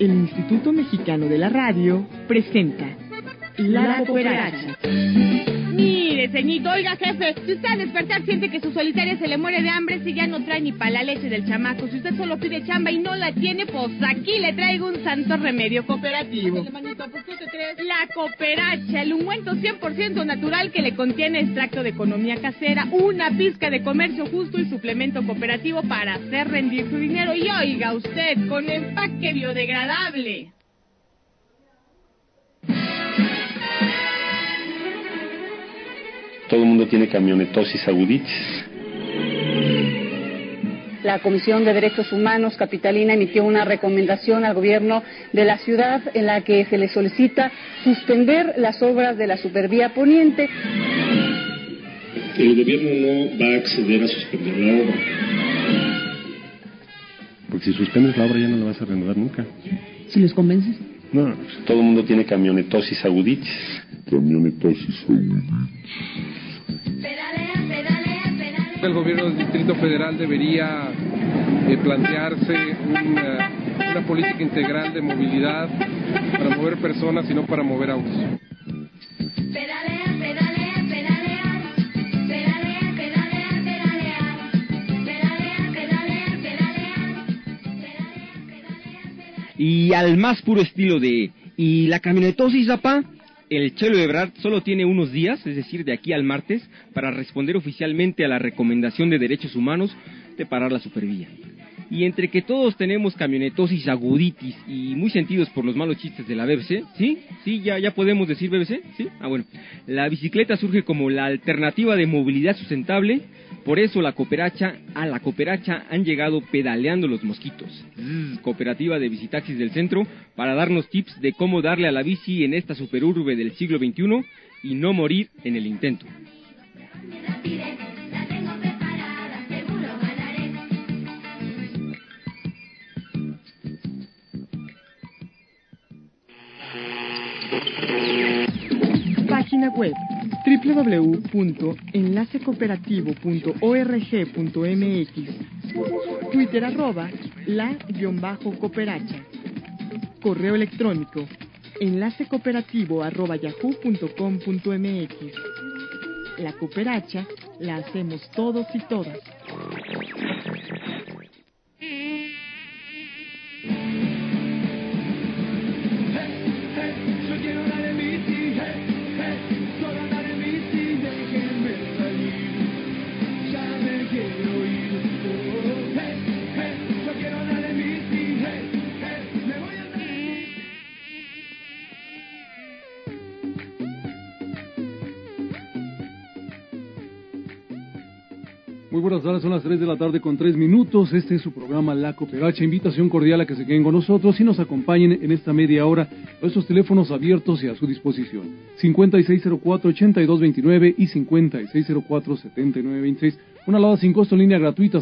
El Instituto Mexicano de la Radio presenta La Cooperacha. Mire, ceñito, oiga, jefe, si usted al despertar siente que su solitaria se le muere de hambre, si ya no trae ni para la leche del chamaco, si usted solo pide chamba y no la tiene, pues aquí le traigo un santo remedio cooperativo. Manito, ¿por qué te crees? La Cooperacha, el ungüento 100% natural que le contiene extracto de economía casera, una pizca de comercio justo y suplemento cooperativo para hacer rendir su dinero. Y oiga usted, con empaque biodegradable. Todo el mundo tiene camionetosis aguditis. La Comisión de Derechos Humanos capitalina emitió una recomendación al gobierno de la ciudad en la que se le solicita suspender las obras de la Supervía Poniente. El gobierno no va a acceder a suspender la obra. Porque si suspendes la obra ya no la vas a reanudar nunca. ¿Si los convences? No, todo el mundo tiene camionetosis aguditis. Camionetosis aguditis. El gobierno del Distrito Federal debería plantearse una política integral de movilidad para mover personas y no para mover autos. Y al más puro estilo de... ¿Y la camionetosis, papá? El Chelo Ebrard solo tiene unos días, es decir, de aquí al martes, para responder oficialmente a la recomendación de derechos humanos de parar la supervía. Y entre que todos tenemos camionetosis aguditis y muy sentidos por los malos chistes de la BBC, ¿sí? ¿Sí? ¿Ya podemos decir BBC? ¿Sí? Ah, bueno. La bicicleta surge como la alternativa de movilidad sustentable. Por eso a la cooperacha han llegado pedaleando los mosquitos. Cooperativa de Visitaxis del Centro, para darnos tips de cómo darle a la bici en esta superurbe del siglo XXI y no morir en el intento. Página web www.enlacecooperativo.org.mx. Twitter @la_cooperacha. Correo electrónico enlacecooperativo@yahoo.com.mx. La Cooperacha la hacemos todos y todas. Muy buenas tardes, son las 3 de la tarde con 3 minutos. Este es su programa La Cooperacha. Invitación cordial a que se queden con nosotros y nos acompañen en esta media hora. Nuestros teléfonos abiertos y a su disposición: 5604-8229 y 5604-7926. Una alada sin costo en línea gratuita,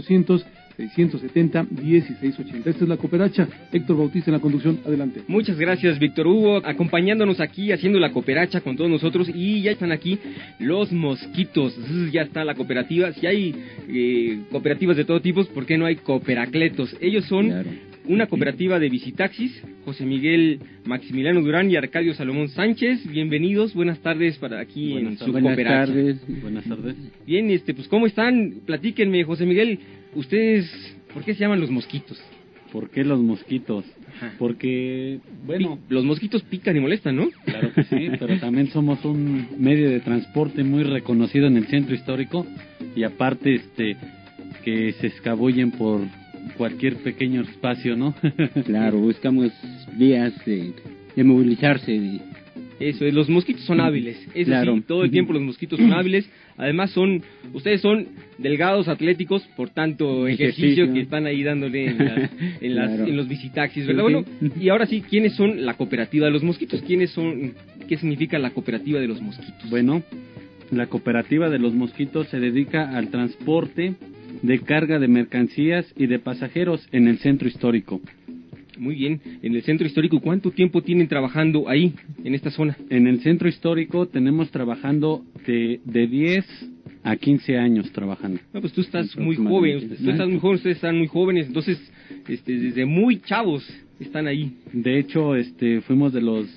01800-670-1680. Esta es La Cooperacha. Héctor Bautista en la conducción. Adelante. Muchas gracias, Víctor Hugo, acompañándonos aquí, haciendo La Cooperacha con todos nosotros. Y ya están aquí los mosquitos. Ya está la cooperativa. Si hay cooperativas de todo tipo, ¿por qué no hay cooperacletos? Ellos son... Claro. Una cooperativa de Visitaxis, José Miguel Maximiliano Durán y Arcadio Salomón Sánchez. Bienvenidos, buenas tardes para aquí en su Cooperacha. Buenas tardes. Bien, pues ¿cómo están? Platíquenme, José Miguel, ustedes, ¿por qué se llaman los mosquitos? ¿Por qué los mosquitos? Ajá. Porque, bueno... los mosquitos pican y molestan, ¿no? Claro que sí, pero también somos un medio de transporte muy reconocido en el centro histórico y aparte, que se escabullen por cualquier pequeño espacio, ¿no? Claro, buscamos vías de movilizarse. Eso, los mosquitos son hábiles, eso claro. Sí, todo el tiempo los mosquitos son hábiles. Además ustedes son delgados, atléticos, por tanto ejercicio que están ahí dándole claro. En los visitaxis, ¿verdad? Sí. Bueno, y ahora sí, ¿quiénes son la cooperativa de los mosquitos? ¿Qué significa la cooperativa de los mosquitos? Bueno, la cooperativa de los mosquitos se dedica al transporte de carga de mercancías y de pasajeros en el centro histórico. Muy bien, en el centro histórico, ¿cuánto tiempo tienen trabajando ahí, en esta zona? En el centro histórico tenemos trabajando de 10 a 15 años trabajando. No, pues tú estás muy joven, ustedes están muy jóvenes, entonces desde muy chavos están ahí. De hecho, fuimos de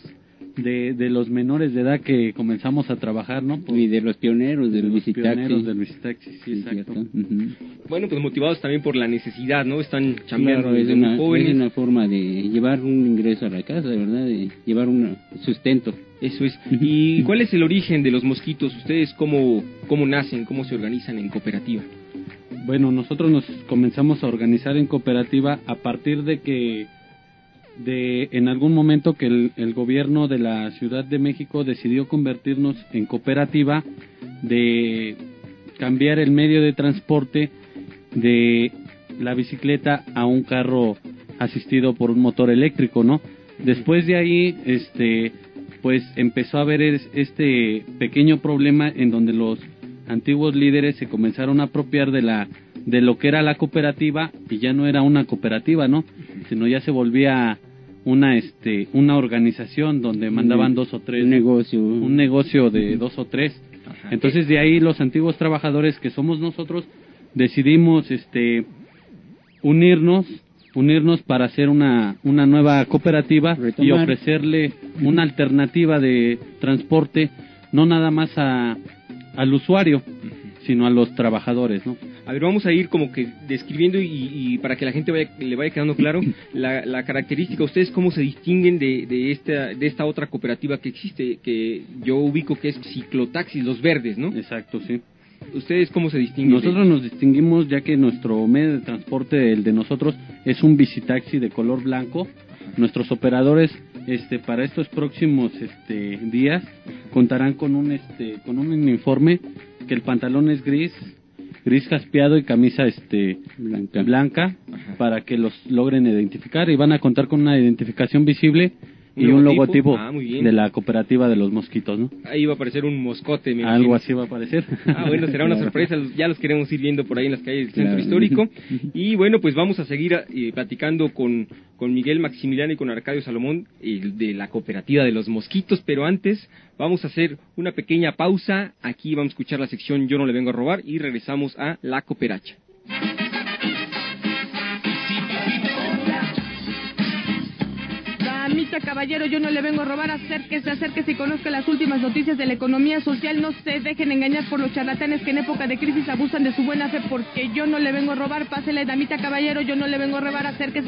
los menores de edad que comenzamos a trabajar, ¿no? Y de los pioneros del Visitaxi. Pioneros del Visitaxi, sí, exacto. Uh-huh. Bueno, pues motivados también por la necesidad, ¿no? Están chambeando claro, desde muy jóvenes. Es una forma de llevar un ingreso a la casa, ¿verdad? De llevar un sustento. Eso es. ¿Y cuál es el origen de los mosquitos? ¿Ustedes cómo nacen, cómo se organizan en cooperativa? Bueno, nosotros nos comenzamos a organizar en cooperativa a partir de en algún momento que el gobierno de la Ciudad de México decidió convertirnos en cooperativa, de cambiar el medio de transporte de la bicicleta a un carro asistido por un motor eléctrico, ¿no? Después de ahí, pues empezó a haber este pequeño problema en donde los antiguos líderes se comenzaron a apropiar de lo que era la cooperativa, y ya no era una cooperativa, ¿no? Sino ya se volvía una organización donde mandaban dos o tres, un negocio de dos o tres. Ajá. Entonces de ahí los antiguos trabajadores, que somos nosotros, decidimos unirnos para hacer una nueva cooperativa, y ofrecerle una alternativa de transporte, no nada más al usuario, sino a los trabajadores, ¿no? A ver, vamos a ir como que describiendo y para que la gente le vaya quedando claro la característica. ¿Ustedes cómo se distinguen de esta otra cooperativa que existe, que yo ubico que es Ciclotaxis, los verdes, ¿no? Exacto, sí. ¿Ustedes cómo se distinguen? Nosotros nos distinguimos ya que nuestro medio de transporte, el de nosotros, es un Visitaxi de color blanco. Nuestros operadores para estos próximos días contarán con un uniforme, que el pantalón es gris jaspeado y camisa blanca, para que los logren identificar, y van a contar con una identificación visible y un logotipo de la cooperativa de los mosquitos, ¿no? Ahí va a aparecer un moscote. Algo así va a aparecer. Bueno, será una sorpresa, ya los queremos ir viendo por ahí en las calles del centro histórico. Y bueno, pues vamos a seguir platicando con Miguel Maximiliano y con Arcadio Salomón de la cooperativa de los mosquitos, pero antes vamos a hacer una pequeña pausa. Aquí vamos a escuchar la sección Yo no le vengo a robar y regresamos a La Cooperacha. Damita, caballero, yo no le vengo a robar. Acérquese y conozca las últimas noticias de la economía social. No se dejen engañar por los charlatanes que en época de crisis abusan de su buena fe, porque yo no le vengo a robar. Pásele, damita, caballero, yo no le vengo a robar. Acérquese.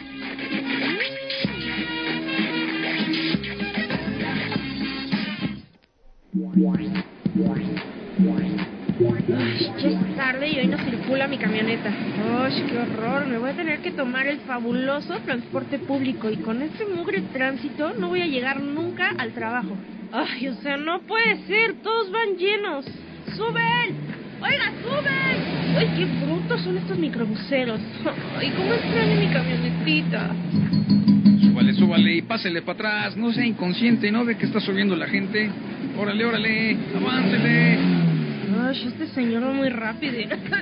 Ay, ya es tarde y hoy no circula mi camioneta. ¡Ay, qué horror! Me voy a tener que tomar el fabuloso transporte público, y con este mugre tránsito no voy a llegar nunca al trabajo. Ay, o sea, no puede ser, todos van llenos. ¡Suben! ¡Oiga, suben! ¡Ay, qué brutos son estos microbuseros! ¡Ay, cómo extraño mi camionetita! Súbale y pásele para atrás, no sea inconsciente, ¿no ve que está subiendo la gente? Órale, aváncele. Ay, este señor va muy rápido.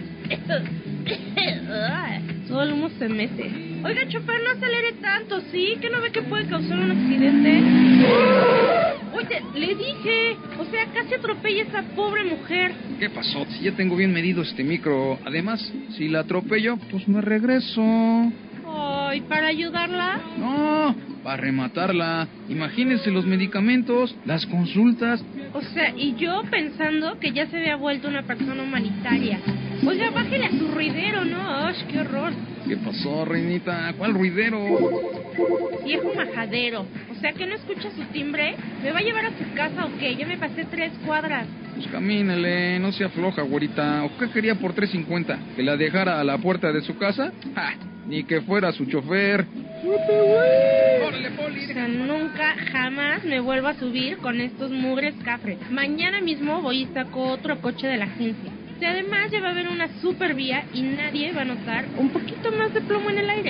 Todo el humo se mete. Oiga, chofer, no acelere tanto, ¿sí? ¿Que no ve que puede causar un accidente? Oye, le dije. O sea, casi atropella a esa pobre mujer. ¿Qué pasó? Si ya tengo bien medido este micro. Además, si la atropello, pues me regreso. Ay, ¿para ayudarla? No, para rematarla. Imagínense los medicamentos, las consultas. O sea, y yo pensando que ya se había vuelto una persona humanitaria. Oiga, bájele a su ruidero, ¿no? ¡Ay, qué horror! ¿Qué pasó, reinita? ¿Cuál ruidero? Viejo majadero. O sea, ¿que no escucha su timbre? ¿Me va a llevar a su casa o qué? Ya me pasé 3 cuadras. Pues camínele, no se afloja, güerita. ¿O qué quería por 3.50? ¿Que la dejara a la puerta de su casa? ¡Ja! Ni que fuera su chofer. ¡Órale, Poli! O sea, nunca, jamás me vuelvo a subir con estos mugres cafres. Mañana mismo voy y saco otro coche de la agencia. O sea, además ya va a haber una super vía y nadie va a notar un poquito más de plomo en el aire.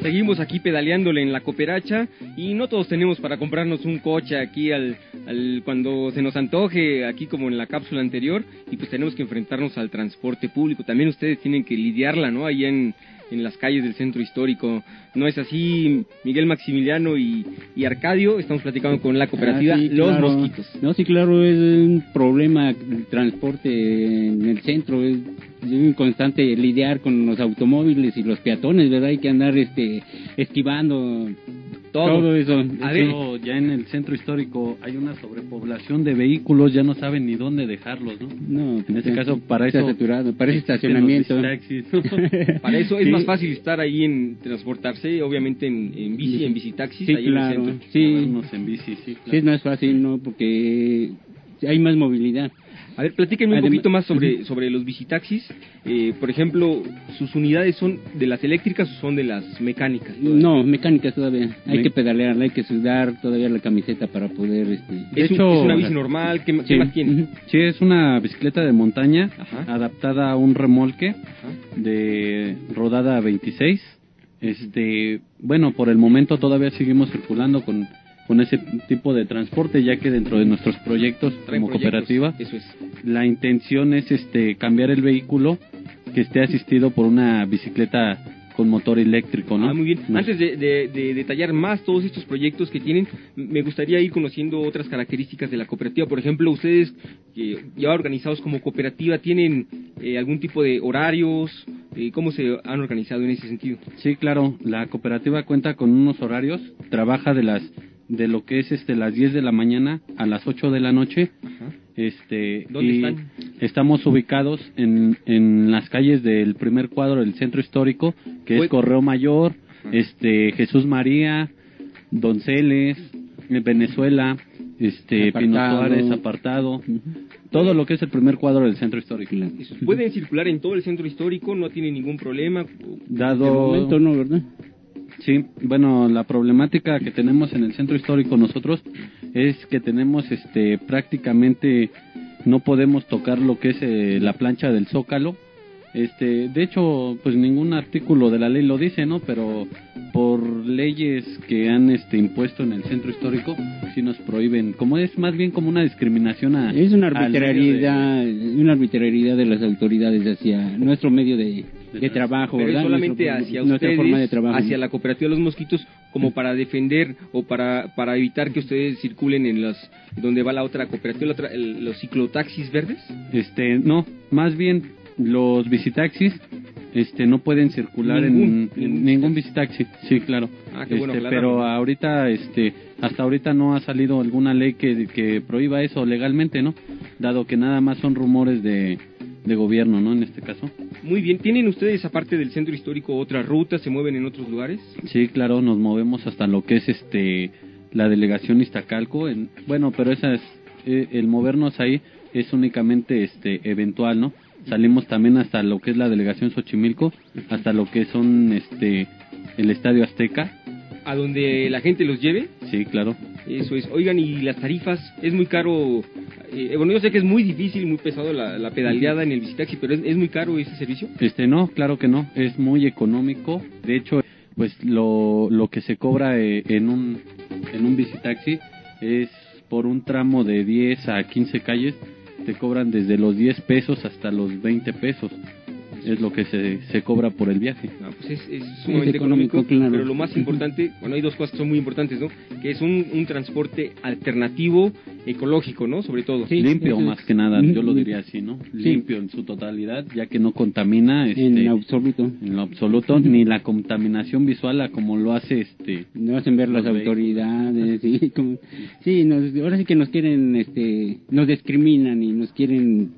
Seguimos aquí pedaleándole en la cooperacha y no todos tenemos para comprarnos un coche aquí cuando se nos antoje, aquí como en la cápsula anterior, y pues tenemos que enfrentarnos al transporte público. También ustedes tienen que lidiarla, ¿no? Ahí en las calles del centro histórico. ¿No es así, Miguel, Maximiliano y Arcadio? Estamos platicando con la cooperativa Los Mosquitos. No, sí, claro, es un problema el transporte en el centro, es un constante lidiar con los automóviles y los peatones, ¿verdad? Hay que andar esquivando todo eso. Ya en el centro histórico hay una sobrepoblación de vehículos, ya no saben ni dónde dejarlos, ¿no? No, en este caso para eso saturado, para ese estacionamiento. Para eso es más fácil estar ahí en transportarse, obviamente en bici, en bicitaxis, sí, ahí claro, en el centro. sí, en bici, sí, claro. Sí, es más fácil, ¿no? Porque hay más movilidad. A ver, platíquenme un poquito más sobre los bicitaxis. Por ejemplo, ¿sus unidades son de las eléctricas o son de las mecánicas? No, mecánicas todavía. Hay que pedalear, hay que sudar todavía la camiseta para poder... ¿Es una bici normal? ¿Qué más tiene? Sí, es una bicicleta de montaña. Ajá. Adaptada a un remolque. Ajá. De rodada 26. Bueno, por el momento todavía seguimos circulando con ese tipo de transporte, ya que dentro de nuestros proyectos como cooperativa, eso es. La intención es cambiar el vehículo que esté asistido por una bicicleta con motor eléctrico, ¿no? Muy bien. Antes de detallar más todos estos proyectos que tienen, me gustaría ir conociendo otras características de la cooperativa. Por ejemplo, ustedes, ya organizados como cooperativa, ¿tienen algún tipo de horarios? ¿Cómo se han organizado en ese sentido? Sí, claro. La cooperativa cuenta con unos horarios. Trabaja de lo que es las 10 de la mañana a las 8 de la noche. Ajá. ¿Dónde están? Estamos ubicados en las calles del primer cuadro del centro histórico, que es Correo Mayor, Jesús María, Donceles, Venezuela, Pino Suárez, Apartado, todo lo que es el primer cuadro del centro histórico. ¿Pueden circular en todo el centro histórico? ¿No tienen ningún problema? De momento no, ¿verdad? Sí, bueno, la problemática que tenemos en el centro histórico nosotros es que tenemos prácticamente no podemos tocar lo que es la plancha del Zócalo. De hecho, pues ningún artículo de la ley lo dice, ¿no? Pero por leyes que han impuesto en el centro histórico sí nos prohíben, como es más bien como una discriminación es una arbitrariedad, de las autoridades hacia nuestro medio de trabajo, pero ¿verdad? Es solamente hacia ustedes, forma de trabajo, hacia la cooperativa de los Mosquitos, como para defender o para evitar que ustedes circulen en donde va la otra cooperativa, los ciclotaxis verdes. No, más bien los bicitaxis no pueden circular en ningún bicitaxi. Sí, claro. Qué bueno, pero ahorita hasta ahorita no ha salido alguna ley que prohíba eso legalmente, ¿no? Dado que nada más son rumores de gobierno, ¿no? En este caso. Muy bien. ¿Tienen ustedes, aparte del centro histórico, otras rutas? ¿Se mueven en otros lugares? Sí, claro, nos movemos hasta lo que es la delegación Iztacalco. Bueno, pero el movernos ahí es únicamente eventual, ¿no? Salimos también hasta lo que es la delegación Xochimilco, hasta lo que son el Estadio Azteca. ¿A donde la gente los lleve? Sí, claro. Eso es. Oigan, ¿y las tarifas? ¿Es muy caro? Bueno, yo sé que es muy difícil, muy pesado la pedaleada en el bicitaxi, pero ¿es muy caro ese servicio? No, claro que no. Es muy económico. De hecho, pues lo que se cobra en un bicitaxi es por un tramo de 10 a 15 calles. Te cobran desde los 10 pesos hasta los 20 pesos. Es lo que se cobra por el viaje. Pues es sumamente económico, claro. Pero lo más importante, bueno, hay dos cosas que son muy importantes, ¿no? Que es un transporte alternativo, ecológico, ¿no? Sobre todo. Sí, limpio, más que nada, yo lo diría así, ¿no? Sí. Limpio en su totalidad, ya que no contamina en absoluto. En lo absoluto, ni la contaminación visual como lo hace no hacen ver las autoridades, ahora sí que nos quieren nos discriminan y nos quieren,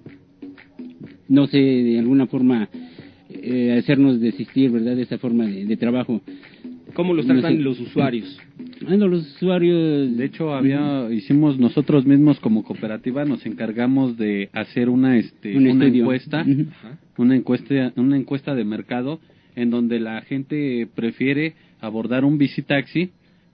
no sé, de alguna forma hacernos desistir, ¿verdad?, de esa forma de trabajo. ¿Cómo los tratan los usuarios? Bueno, los usuarios... De hecho, hicimos nosotros mismos como cooperativa, nos encargamos de hacer una encuesta, una encuesta de mercado, en donde la gente prefiere abordar un bicitaxi,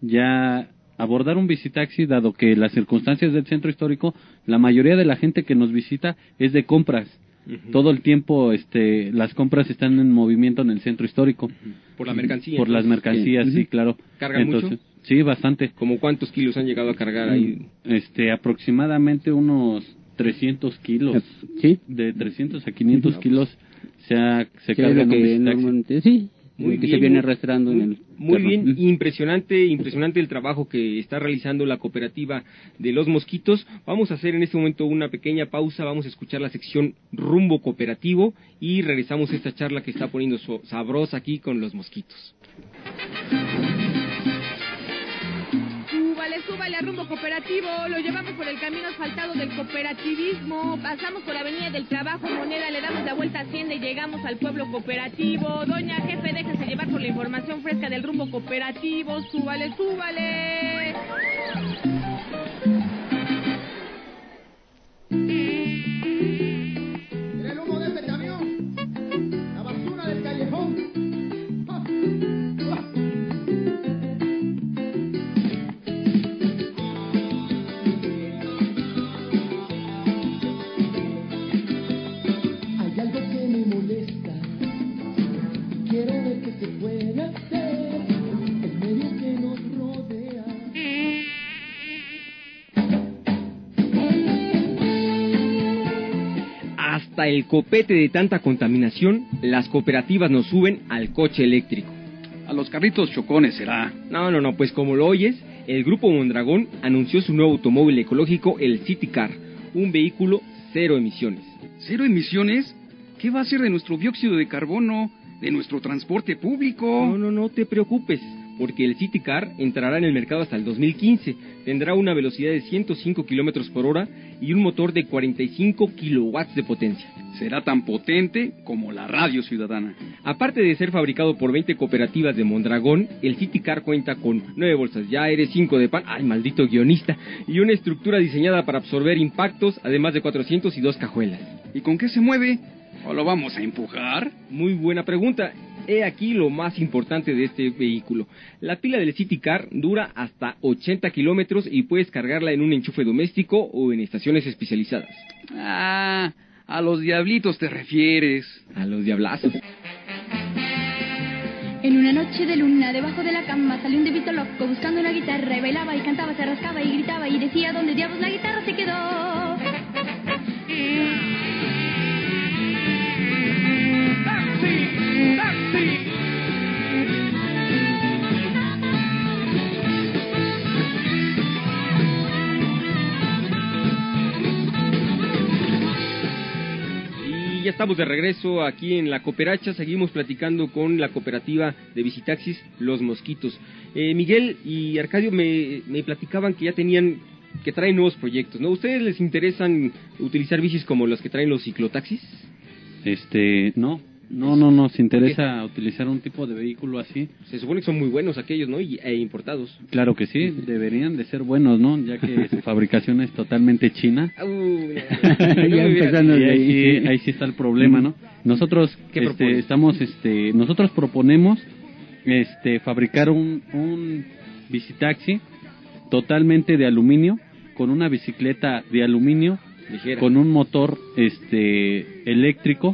dado que las circunstancias del centro histórico, la mayoría de la gente que nos visita es de compras. Todo el tiempo las compras están en movimiento en el centro histórico. Por la mercancía. Por las mercancías, sí, claro. ¿Cargan mucho? Sí, bastante. ¿Cómo cuántos kilos han llegado a cargar ahí? Aproximadamente unos 300 kilos. ¿Sí? De 300 a 500 kilos se carga en un normalmente, sí. Muy que bien, se viene arrastrando en el muy carro. bien, impresionante el trabajo que está realizando la cooperativa de Los Mosquitos. Vamos a hacer en este momento una pequeña pausa, vamos a escuchar la sección Rumbo Cooperativo y regresamos a esta charla que está poniendo sabrosa aquí con Los Mosquitos. Súbale a Rumbo Cooperativo, lo llevamos por el camino asfaltado del cooperativismo, pasamos por Avenida del Trabajo, Moneda, le damos la vuelta a Hacienda y llegamos al pueblo cooperativo. Doña jefe, déjese llevar por la información fresca del Rumbo Cooperativo, súbale. El humo de este camión, la basura del callejón. Hasta el copete de tanta contaminación, las cooperativas nos suben al coche eléctrico. A los carritos chocones será. No, pues como lo oyes, el Grupo Mondragón anunció su nuevo automóvil ecológico, el City Car, un vehículo cero emisiones. ¿Cero emisiones? ¿Qué va a hacer de nuestro dióxido de carbono, de nuestro transporte público? No te preocupes, porque el City Car entrará en el mercado hasta el 2015, tendrá una velocidad de 105 kilómetros por hora y un motor de 45 kilowatts de potencia. Será tan potente como la radio ciudadana. Aparte de ser fabricado por 20 cooperativas de Mondragón, el City Car cuenta con 9 bolsas de aire, 5 de pan, ¡ay, maldito guionista!, y una estructura diseñada para absorber impactos, además de 402 cajuelas. ¿Y con qué se mueve? ¿O lo vamos a empujar? Muy buena pregunta. He aquí lo más importante de este vehículo. La pila del City Car dura hasta 80 kilómetros y puedes cargarla en un enchufe doméstico o en estaciones especializadas. Ah, a los diablitos te refieres. A los diablazos. En una noche de luna, debajo de la cama, salió un debito loco buscando una guitarra y bailaba y cantaba, se rascaba y gritaba y decía, ¿dónde diablos la guitarra se quedó? Y ya estamos de regreso aquí en la Cooperacha, seguimos platicando con la cooperativa de Visitaxis Los Mosquitos. Miguel y Arcadio me platicaban que ya que traen nuevos proyectos, ¿no? ¿Ustedes les interesan utilizar bicis como las que traen los ciclotaxis? No, nos interesa utilizar un tipo de vehículo así. Se supone que son muy buenos aquellos, ¿no? E importados. Claro que sí, deberían de ser buenos, ¿no? Ya que su fabricación es totalmente china. Ya empezando ahí sí está el problema, ¿no? Nosotros nosotros proponemos fabricar un bicitaxi totalmente de aluminio, con una bicicleta de aluminio, ligera, con un motor eléctrico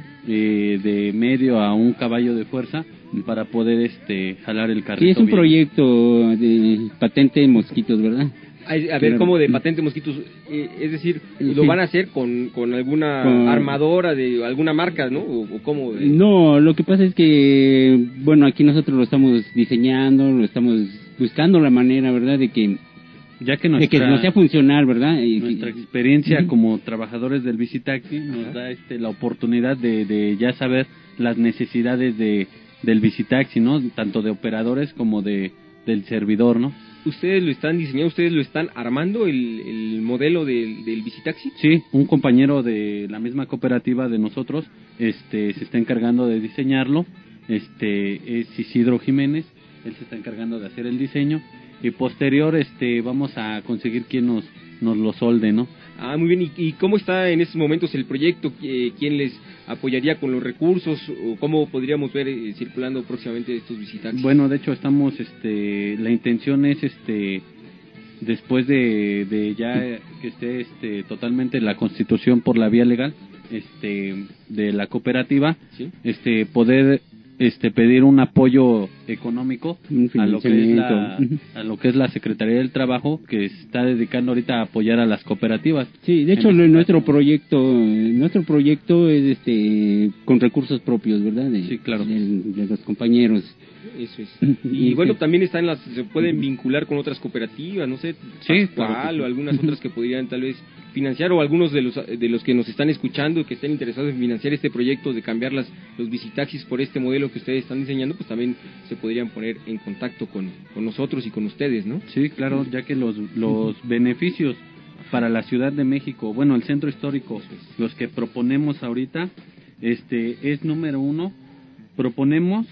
de medio a 1 caballo de fuerza para poder jalar el carrito. Sí, es un bien. proyecto de patente Mosquitos, ¿verdad? A ver, ¿cómo de patente Mosquitos? Es decir, ¿lo van a hacer con alguna armadora de alguna marca, no? ¿O cómo? No, lo que pasa es que, bueno, aquí nosotros lo estamos diseñando, lo estamos buscando la manera, ¿verdad?, de que nos sea funcional, ¿verdad? Nuestra experiencia como trabajadores del bicitaxi nos da la oportunidad de ya saber las necesidades del bicitaxi, ¿no? Tanto de operadores como del servidor, ¿no? ¿Ustedes lo están diseñando, ustedes lo están armando, el modelo del bicitaxi? Sí, un compañero de la misma cooperativa de nosotros se está encargando de diseñarlo. Es Isidro Jiménez, él se está encargando de hacer el diseño. Y posterior vamos a conseguir quien nos lo solde, ¿no? Ah, muy bien. ¿Y cómo está en estos momentos el proyecto? ¿Quién les apoyaría con los recursos? ¿O cómo podríamos ver circulando próximamente estos visitaxis? Bueno, de hecho estamos, la intención es, después de ya que esté totalmente la Constitución por la vía legal, de la cooperativa, poder pedir un apoyo económico a lo que es la Secretaría del Trabajo, que está dedicando ahorita a apoyar a las cooperativas. Sí, de hecho nuestro proyecto es con recursos propios, ¿verdad? Sí, claro. De los compañeros. Eso es. Y bueno, también se pueden vincular con otras cooperativas, no sé, Pascual, o algunas otras que podrían tal vez financiar, o algunos de los que nos están escuchando que estén interesados en financiar este proyecto de cambiar los visitaxis por este modelo que ustedes están diseñando, pues también se podrían poner en contacto con nosotros y con ustedes, ¿no? Sí, claro, ya que los beneficios para la Ciudad de México, bueno, el centro histórico, los que proponemos ahorita, es número 1, proponemos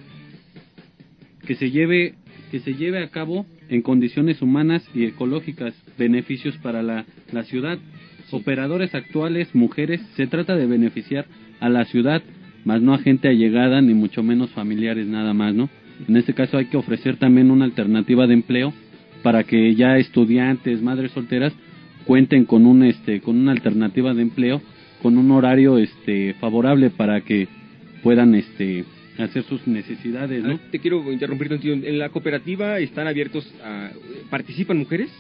que se lleve a cabo en condiciones humanas y ecológicas, beneficios para la ciudad. Operadores actuales, mujeres, se trata de beneficiar a la ciudad, más no a gente allegada, ni mucho menos familiares nada más, ¿no? En este caso hay que ofrecer también una alternativa de empleo para que ya estudiantes, madres solteras, cuenten con una alternativa de empleo, con un horario favorable para que puedan hacer sus necesidades, ¿no? Te quiero interrumpir tantito. ¿En la cooperativa están abiertos participan mujeres?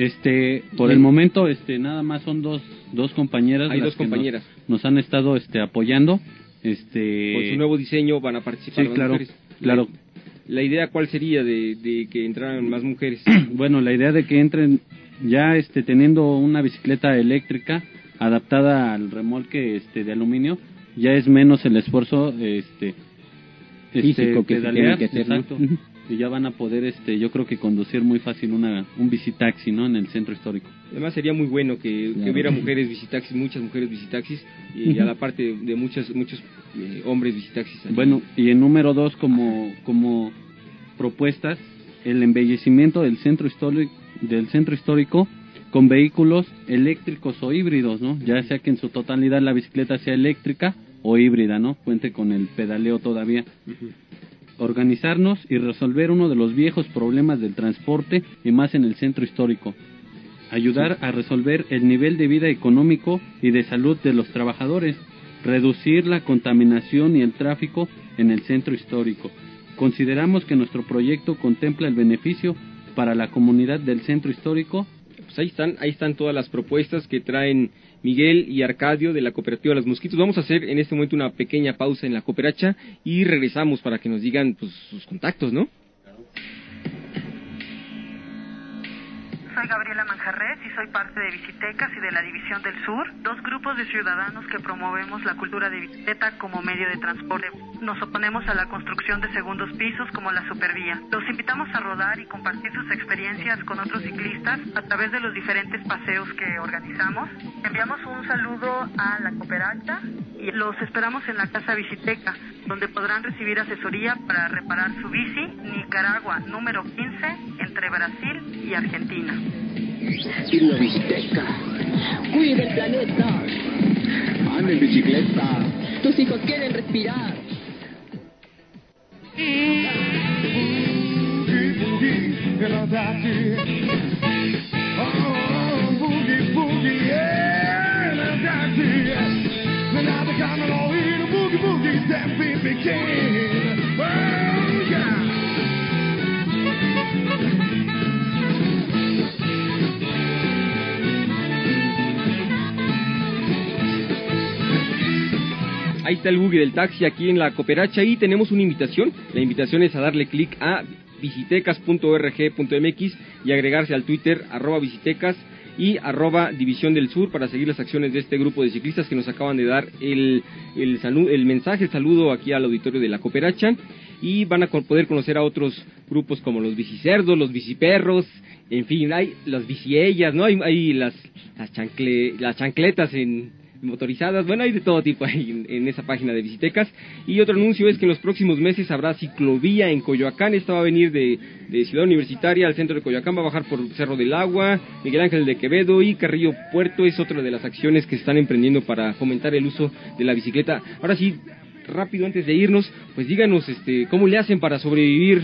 Por el momento, nada más son dos compañeras. Hay 2 compañeras. Nos han estado apoyando. Con su nuevo diseño van a participar las mujeres. Claro. ¿La idea cuál sería de que entraran más mujeres? Bueno, la idea de que entren ya teniendo una bicicleta eléctrica adaptada al remolque de aluminio, ya es menos el esfuerzo físico que pedalear, que hacer, exacto, ¿no? Y ya van a poder yo creo que conducir muy fácil un visitaxi, ¿no? En el centro histórico. Además sería muy bueno que hubiera mujeres visitaxis, muchas mujeres visitaxis, y a la parte de muchos hombres visitaxis. Bueno, y en número 2 como propuestas, el embellecimiento del centro histórico con vehículos eléctricos o híbridos, ¿no? Ya sea que en su totalidad la bicicleta sea eléctrica o híbrida, ¿no? Cuente con el pedaleo todavía. Organizarnos y resolver uno de los viejos problemas del transporte, y más en el centro histórico. Ayudar a resolver el nivel de vida económico y de salud de los trabajadores. Reducir la contaminación y el tráfico en el centro histórico. Consideramos que nuestro proyecto contempla el beneficio para la comunidad del centro histórico. Pues ahí están todas las propuestas que traen Miguel y Arcadio de la cooperativa Los Mosquitos. Vamos a hacer en este momento una pequeña pausa en la cooperacha y regresamos para que nos digan pues sus contactos, ¿no? Soy Gabriela Manjarres y soy parte de Visitecas y de la División del Sur, 2 grupos de ciudadanos que promovemos la cultura de bicicleta como medio de transporte. Nos oponemos a la construcción de segundos pisos como la supervía. Los invitamos a rodar y compartir sus experiencias con otros ciclistas a través de los diferentes paseos que organizamos. Enviamos un saludo a la cooperacha y los esperamos en la Casa Visiteca, donde podrán recibir asesoría para reparar su bici. Nicaragua, número 15, entre Brasil y Argentina. La Visiteca. Cuida el planeta. Anda en bicicleta. Tus hijos quieren respirar. Ahí está el buggy del taxi aquí en la cooperacha y tenemos una invitación. La invitación es a darle clic a visitecas.org.mx y agregarse al Twitter @visitecas y @División del Sur para seguir las acciones de este grupo de ciclistas que nos acaban de dar el saludo aquí al auditorio de la cooperacha, y van a poder conocer a otros grupos como los bicicerdos, los biciperros, en fin, hay las biciellas, ¿no? Hay las chancletas motorizadas, bueno, hay de todo tipo ahí en esa página de Visitecas. Y otro anuncio es que en los próximos meses habrá ciclovía en Coyoacán. Esta va a venir de Ciudad Universitaria al centro de Coyoacán, va a bajar por Cerro del Agua, Miguel Ángel de Quevedo y Carrillo Puerto. Es otra de las acciones que se están emprendiendo para fomentar el uso de la bicicleta. Ahora sí, rápido antes de irnos, pues díganos cómo le hacen para sobrevivir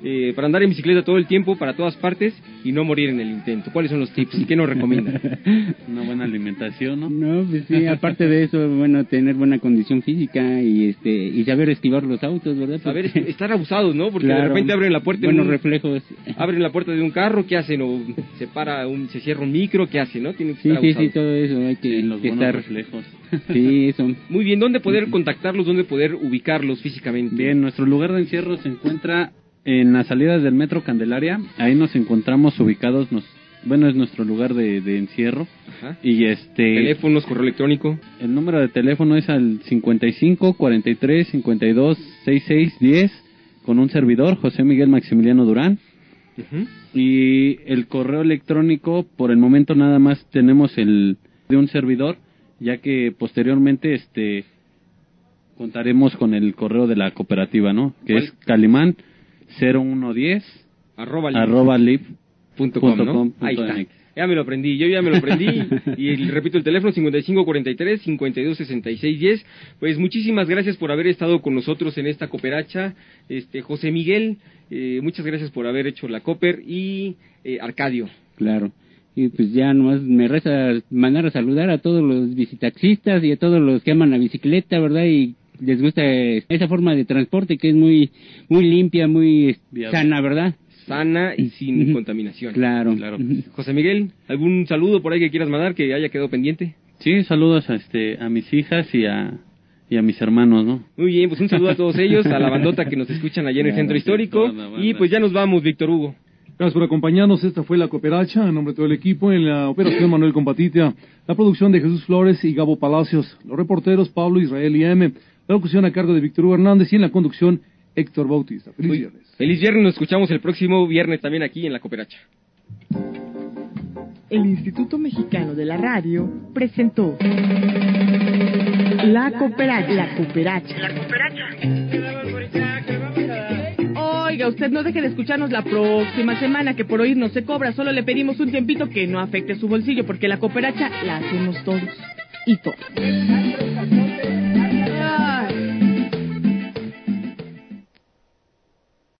para andar en bicicleta todo el tiempo, para todas partes y no morir en el intento? ¿Cuáles son los tips y qué nos recomiendan? Una buena alimentación, ¿no? No, pues sí, aparte de eso, bueno, tener buena condición física y saber esquivar los autos, ¿verdad? Saber estar abusados, ¿no? Porque claro, de repente abren la puerta buenos reflejos. Abren la puerta de un carro, ¿qué hacen? O se cierra un micro, ¿qué hacen? ¿No? Tienen que estar abusados. Sí, todo eso hay que los buenos estar reflejos. Sí, eso. Muy bien, ¿dónde poder contactarlos? ¿Dónde poder ubicarlos físicamente? Bien, nuestro lugar de encierro se encuentra en las salidas del Metro Candelaria. Ahí nos encontramos ubicados, es nuestro lugar de encierro. Ajá. Y teléfonos, correo electrónico. El número de teléfono es al 55 43 52 66 10 con un servidor, José Miguel Maximiliano Durán. Uh-huh. Y el correo electrónico, por el momento nada más tenemos el de un servidor, ya que posteriormente contaremos con el correo de la cooperativa, ¿no? Que ¿cuál? Es Calimán 0110 @lib.com, ¿no? Ahí está. Ya me lo aprendí, y repito el teléfono 5543 526610. Pues muchísimas gracias por haber estado con nosotros en esta cooperacha, José Miguel, muchas gracias por haber hecho la cooper, y Arcadio. Claro. Y pues ya nomás me resta mandar a saludar a todos los bicitaxistas y a todos los que aman la bicicleta, ¿verdad? Y les gusta esa forma de transporte que es muy limpia, muy sana, ¿verdad? Sana y sin contaminación. Claro. José Miguel, ¿algún saludo por ahí que quieras mandar que haya quedado pendiente? Sí, saludos a mis hijas y a mis hermanos, ¿no? Muy bien, pues un saludo a todos ellos, a la bandota que nos escuchan allá en el Centro Histórico, y pues ya nos vamos, Víctor Hugo. Gracias por acompañarnos. Esta fue la cooperacha, en nombre de todo el equipo. En la operación, Manuel Compatita, la producción de Jesús Flores y Gabo Palacios, los reporteros Pablo Israel y M, la locución a cargo de Víctor Hugo Hernández, y en la conducción Héctor Bautista. Feliz viernes. Feliz viernes, nos escuchamos el próximo viernes también aquí en la cooperacha. El Instituto Mexicano de la Radio presentó La Cooperacha. Oiga, usted no deje de escucharnos la próxima semana, que por oír no se cobra, solo le pedimos un tiempito que no afecte su bolsillo, porque la cooperacha la hacemos todos y todas.